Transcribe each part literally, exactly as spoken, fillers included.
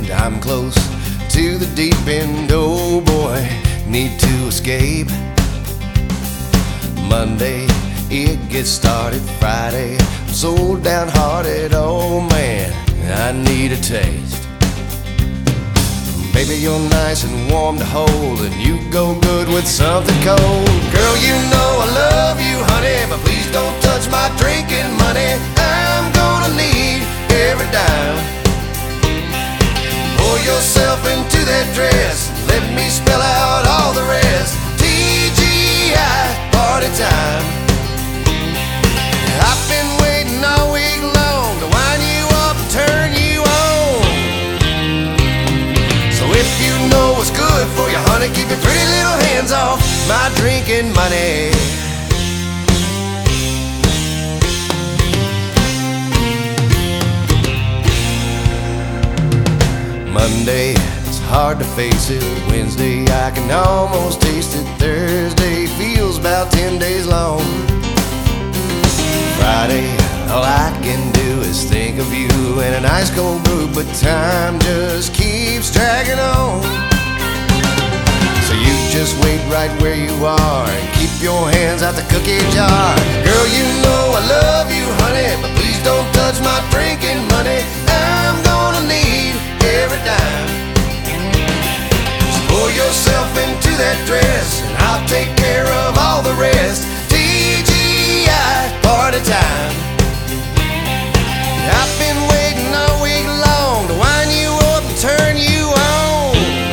I'm close to the deep end, oh boy, need to escape. Monday, it gets started. Friday, I'm so downhearted, oh man, I need a taste. Baby, you're nice and warm to hold, and you go good with something cold. Girl, you know I love you, honey, but please don't touch my drinking money. I'm gonna need every dime. Pour yourself into that dress, let me spell out all the rest. T G I, party time. I've been waiting all week long to wind you up and turn you on. So if you know what's good for you, honey, keep your pretty little hands off my drinking money. Monday, it's hard to face it. Wednesday, I can almost taste it. Thursday feels about ten days long. Friday, all I can do is think of you and an ice cold brew, but time just keeps dragging on. So you just wait right where you are and keep your hands out the cookie jar. Girl, you know I love you, honey, but please don't touch my drinking money. I'm gonna need every dime. Just pour yourself into that dress, and I'll take care of all the rest. T G I, party time. I've been waiting all week long to wind you up and turn you on.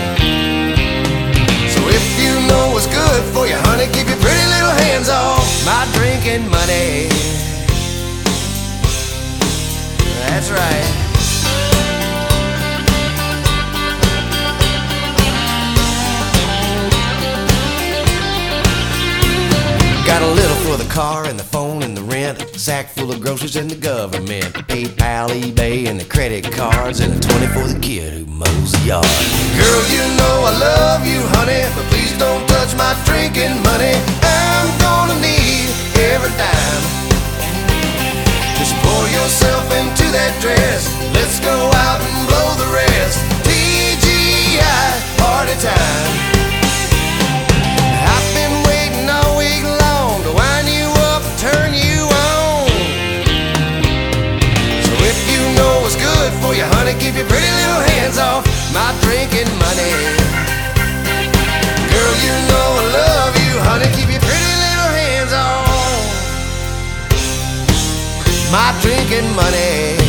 So if you know what's good for you, honey, keep your pretty little hands off my drinking money. That's right. Got a little for the car and the phone and the rent, a sack full of groceries and the government, PayPal, eBay, and the credit cards, and a twenty for the kid who mows the yard. Girl, you know I love you, honey, but please don't touch my drinking money. I'm gonna need every dime. Just pour yourself into that dress, let's go out and blow the rest. T G I, party time. Turn you on. So if you know what's good for you, honey, keep your pretty little hands off my drinking money. Girl, you know I love you, honey, keep your pretty little hands off my drinking money.